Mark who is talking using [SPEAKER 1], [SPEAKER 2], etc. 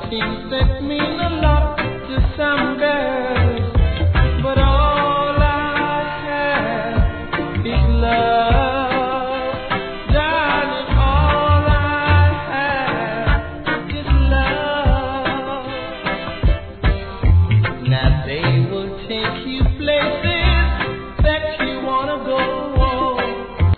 [SPEAKER 1] Things that mean a lot to some girls.